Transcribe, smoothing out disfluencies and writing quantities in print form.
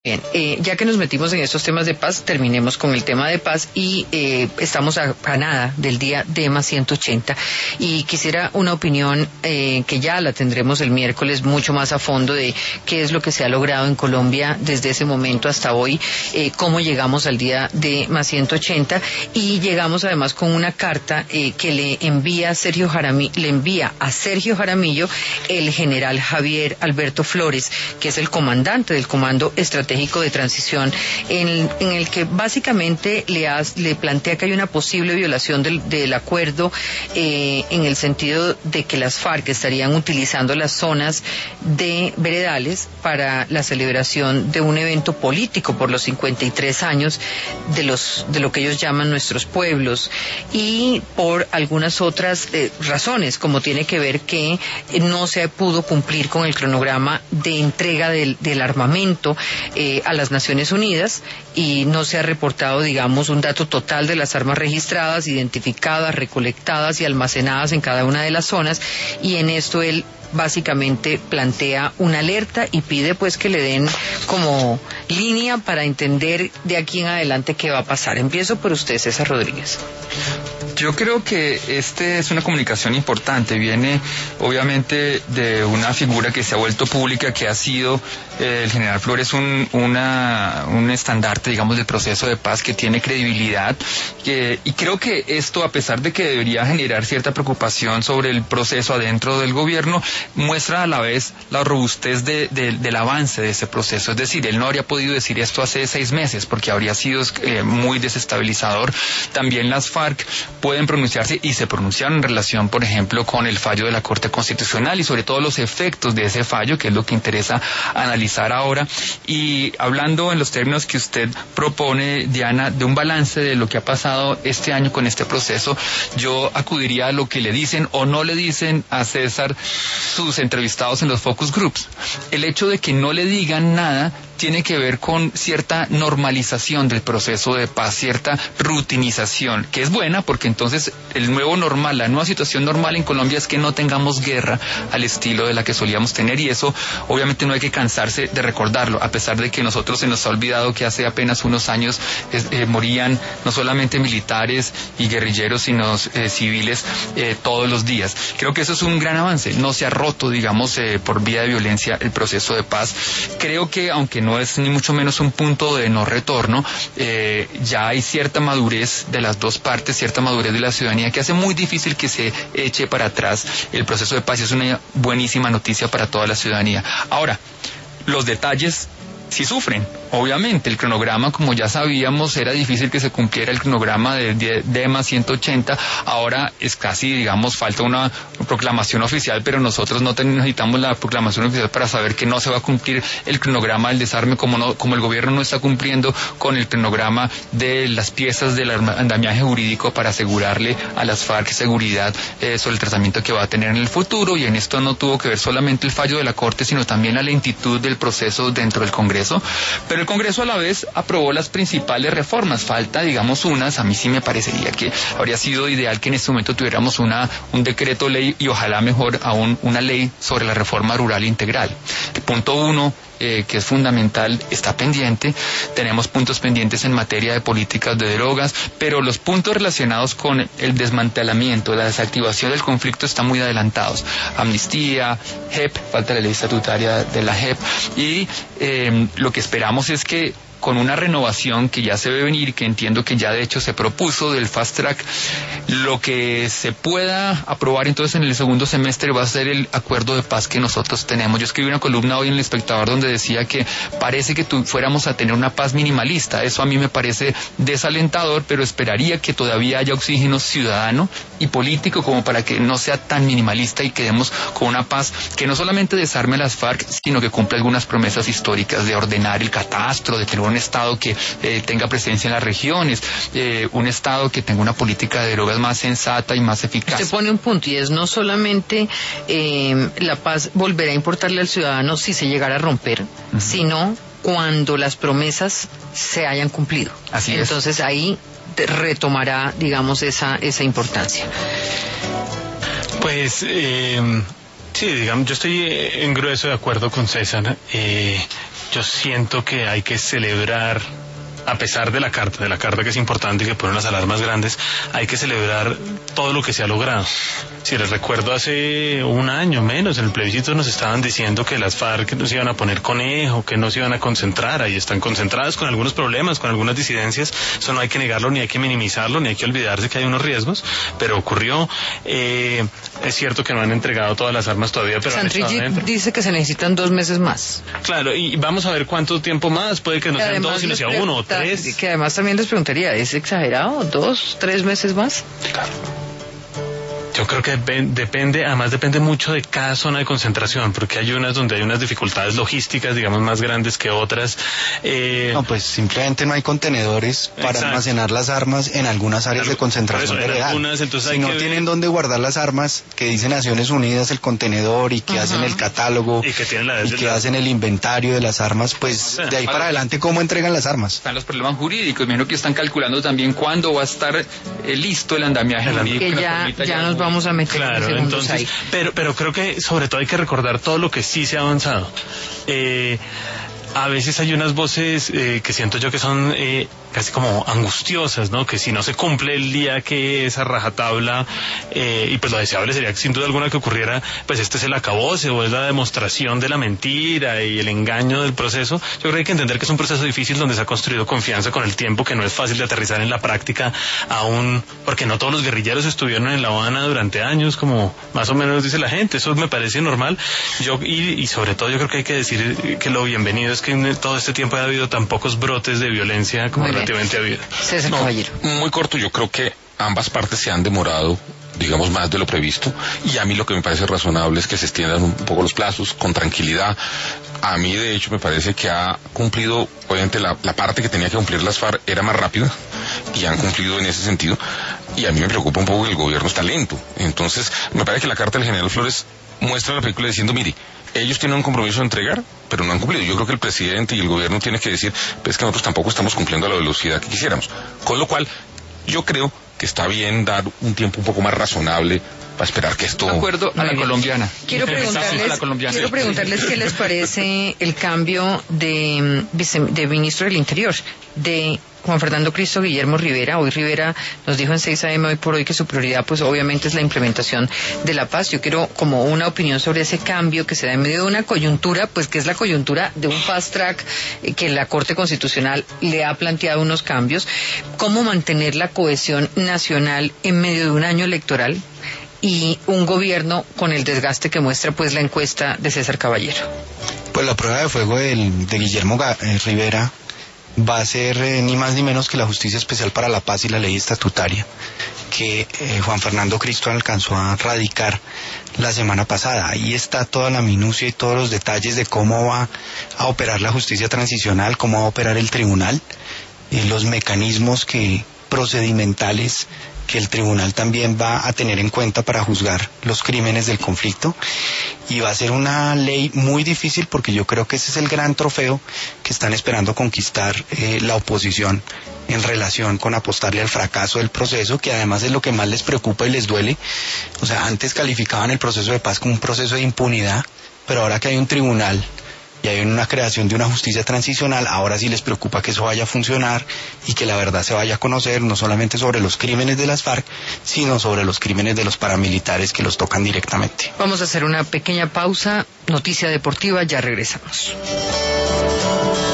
Bien, ya que nos metimos en estos temas de paz, terminemos con el tema de paz y estamos a nada del día DEMA 180 y quisiera una opinión que ya la tendremos el miércoles mucho más a fondo de qué es lo que se ha logrado en Colombia desde ese momento hasta hoy, cómo llegamos al día DEMA 180 y llegamos además con una carta que le envía a Sergio Jaramillo el general Javier Alberto Flores, que es el comandante del Comando Estratégico de Transición, en el que básicamente le plantea que hay una posible violación del acuerdo en el sentido de que las FARC estarían utilizando las zonas de veredales para la celebración de un evento político por los 53 años de lo que ellos llaman nuestros pueblos y por algunas otras razones, como tiene que ver que no se pudo cumplir con el cronograma de entrega del armamento a las Naciones Unidas y no se ha reportado, digamos, un dato total de las armas registradas, identificadas, recolectadas y almacenadas en cada una de las zonas, y en esto él básicamente plantea una alerta y pide pues que le den como línea para entender de aquí en adelante qué va a pasar. Empiezo por usted, César Rodríguez. Yo creo que es una comunicación importante, viene obviamente de una figura que se ha vuelto pública, que ha sido el general Flores, un estandarte, digamos, del proceso de paz, que tiene credibilidad, y creo que esto, a pesar de que debería generar cierta preocupación sobre el proceso adentro del gobierno, muestra a la vez la robustez del avance de ese proceso. Es decir, él no habría podido decir esto hace 6 meses, porque habría sido muy desestabilizador. También las FARC pueden pronunciarse y se pronunciaron en relación, por ejemplo, con el fallo de la Corte Constitucional y sobre todo los efectos de ese fallo, que es lo que interesa analizar ahora. Y hablando en los términos que usted propone, Diana, de un balance de lo que ha pasado este año con este proceso, yo acudiría a lo que le dicen o no le dicen a César sus entrevistados en los focus groups. El hecho de que no le digan nada tiene que ver con cierta normalización del proceso de paz, cierta rutinización, que es buena porque entonces el nuevo normal, la nueva situación normal en Colombia es que no tengamos guerra al estilo de la que solíamos tener, y eso obviamente no hay que cansarse de recordarlo, a pesar de que nosotros se nos ha olvidado que hace apenas unos años morían no solamente militares y guerrilleros, sino civiles todos los días. Creo que eso es un gran avance, no se ha roto, digamos, por vía de violencia el proceso de paz. Creo que aunque no es ni mucho menos un punto de no retorno, ya hay cierta madurez de las dos partes, cierta madurez de la ciudadanía, que hace muy difícil que se eche para atrás el proceso de paz, y es una buenísima noticia para toda la ciudadanía. Ahora, los detalles sí sufren. Obviamente, el cronograma, como ya sabíamos, era difícil que se cumpliera el cronograma de DEMA 180. Ahora es casi, digamos, falta una proclamación oficial, pero nosotros no necesitamos la proclamación oficial para saber que no se va a cumplir el cronograma del desarme, como el gobierno no está cumpliendo con el cronograma de las piezas del andamiaje jurídico para asegurarle a las FARC seguridad sobre el tratamiento que va a tener en el futuro. Y en esto no tuvo que ver solamente el fallo de la Corte, sino también la lentitud del proceso dentro del Congreso. Pero el Congreso a la vez aprobó las principales reformas. Falta, digamos, unas. A mí sí me parecería que habría sido ideal que en este momento tuviéramos un decreto ley, y ojalá mejor aún una ley sobre la reforma rural integral. El punto 1, que es fundamental, está pendiente. Tenemos puntos pendientes en materia de políticas de drogas, pero los puntos relacionados con el desmantelamiento, la desactivación del conflicto están muy adelantados. Amnistía, JEP, falta la ley estatutaria de la JEP, y lo que esperamos es que con una renovación que ya se ve venir, que entiendo que ya de hecho se propuso, del fast track, lo que se pueda aprobar entonces en el segundo semestre va a ser el acuerdo de paz que nosotros tenemos. Yo escribí una columna hoy en El Espectador donde decía que parece que fuéramos a tener una paz minimalista. Eso a mí me parece desalentador, pero esperaría que todavía haya oxígeno ciudadano y político como para que no sea tan minimalista y quedemos con una paz que no solamente desarme a las FARC, sino que cumpla algunas promesas históricas de ordenar el catastro, de tener un Estado que tenga presencia en las regiones, un Estado que tenga una política de drogas más sensata y más eficaz. Usted pone un punto, y es no solamente la paz volverá a importarle al ciudadano si se llegara a romper, sino cuando las promesas se hayan cumplido. Así es. Entonces ahí retomará, digamos, esa importancia. Pues sí, digamos, yo estoy en grueso de acuerdo con César. yo siento que hay que celebrar, a pesar de la carta que es importante y que pone las alarmas grandes, hay que celebrar todo lo que se ha logrado. Si les recuerdo, hace un año menos, en el plebiscito nos estaban diciendo que las FARC no se iban a poner conejo, que no se iban a concentrar. Ahí están concentradas con algunos problemas, con algunas disidencias. Eso no hay que negarlo, ni hay que minimizarlo, ni hay que olvidarse que hay unos riesgos, pero ocurrió. Es cierto que no han entregado todas las armas todavía, pero Santrich dice que se necesitan 2 meses más. Claro, y vamos a ver cuánto tiempo más, puede que no sean 2, sino sea 1 o 3. Que además también les preguntaría, ¿es exagerado? 2, 3 meses más? Claro. Yo creo que depende mucho de cada zona de concentración, porque hay unas donde hay unas dificultades logísticas, digamos, más grandes que otras. No, pues simplemente no hay contenedores para almacenar las armas en algunas áreas de concentración de real. Si no tienen dónde guardar las armas, que dice Naciones Unidas el contenedor y que hacen el catálogo y que hacen el inventario de las armas, pues de ahí para adelante, ¿cómo entregan las armas? Están los problemas jurídicos, menos que están calculando también cuándo va a estar listo el andamiaje jurídico. Que ya nos vamos a meter en entonces ahí. Pero creo que sobre todo hay que recordar todo lo que sí se ha avanzado. A veces hay unas voces que siento yo que son casi como angustiosas, ¿no? Que si no se cumple el día que esa rajatabla, y pues lo deseable sería que sin duda alguna que ocurriera, pues este es el acabose o es la demostración de la mentira y el engaño del proceso. Yo creo que hay que entender que es un proceso difícil donde se ha construido confianza con el tiempo, que no es fácil de aterrizar en la práctica aún, porque no todos los guerrilleros estuvieron en La Habana durante años, como más o menos dice la gente. Eso me parece normal. Y sobre todo yo creo que hay que decir que lo bienvenido es que en todo este tiempo ha habido tan pocos brotes de violencia como relativamente ha habido. César Caballero. Muy corto, yo creo que ambas partes se han demorado, digamos, más de lo previsto, y a mí lo que me parece razonable es que se extiendan un poco los plazos, con tranquilidad. A mí, de hecho, me parece que ha cumplido, obviamente, la parte que tenía que cumplir las FARC era más rápida, y han cumplido en ese sentido, y a mí me preocupa un poco que el gobierno está lento. Entonces, me parece que la carta del general Flores muestra la película diciendo, mire, ellos tienen un compromiso de entregar, pero no han cumplido. Yo creo que el presidente y el gobierno tienen que decir, pues que nosotros tampoco estamos cumpliendo a la velocidad que quisiéramos. Con lo cual, yo creo que está bien dar un tiempo un poco más razonable para esperar que esto... De acuerdo a la colombiana. Quiero preguntarles qué les parece el cambio de ministro del Interior, de Juan Fernando Cristo Guillermo Rivera. Hoy Rivera nos dijo en 6 AM hoy por hoy que su prioridad pues obviamente es la implementación de la paz. Yo quiero como una opinión sobre ese cambio que se da en medio de una coyuntura, pues que es la coyuntura de un fast track que la Corte Constitucional le ha planteado unos cambios. ¿Cómo mantener la cohesión nacional en medio de un año electoral y un gobierno con el desgaste que muestra pues la encuesta de César Caballero? Pues la prueba de fuego de Guillermo Rivera va a ser ni más ni menos que la Justicia Especial para la Paz y la Ley Estatutaria que Juan Fernando Cristo alcanzó a radicar la semana pasada. Ahí está toda la minucia y todos los detalles de cómo va a operar la justicia transicional, cómo va a operar el tribunal, los mecanismos procedimentales que el tribunal también va a tener en cuenta para juzgar los crímenes del conflicto, y va a ser una ley muy difícil porque yo creo que ese es el gran trofeo que están esperando conquistar la oposición en relación con apostarle al fracaso del proceso, que además es lo que más les preocupa y les duele. O sea, antes calificaban el proceso de paz como un proceso de impunidad, pero ahora que hay un tribunal y hay una creación de una justicia transicional, ahora sí les preocupa que eso vaya a funcionar y que la verdad se vaya a conocer, no solamente sobre los crímenes de las FARC, sino sobre los crímenes de los paramilitares que los tocan directamente. Vamos a hacer una pequeña pausa, noticia deportiva, ya regresamos.